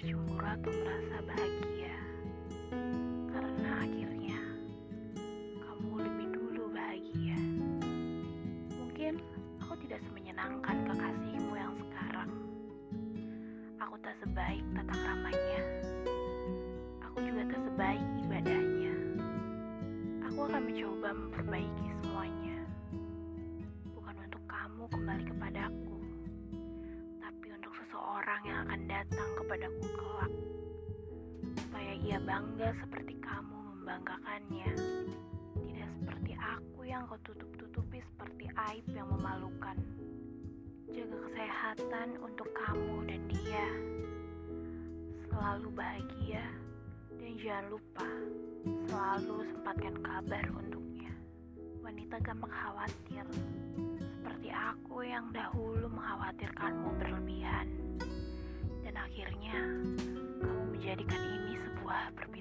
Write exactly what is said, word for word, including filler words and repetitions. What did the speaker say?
bercemburu atau merasa bahagia, karena akhirnya kamu lebih dulu bahagia. Mungkin aku tidak semenyenangkan kekasihmu yang sekarang. Aku tak sebaik tata kramanya. Aku juga tak sebaik ibadahnya. Aku akan mencoba memperbaiki semuanya. Bukan untuk kamu kembali kepadaku, tapi untuk seseorang yang akan datang kepadaku kelak, supaya ia bangga seperti kamu membanggakannya, tidak seperti aku yang kau tutup-tutupi seperti aib yang memalukan. Jaga kesehatan untuk kamu dan dia. Selalu bahagia, dan jangan lupa selalu sempatkan kabar untuknya. Wanita gampang khawatir, seperti aku yang dahulu mengkhawatirkanmu berlebihan, dan akhirnya kamu menjadikan ini sebuah perbuatan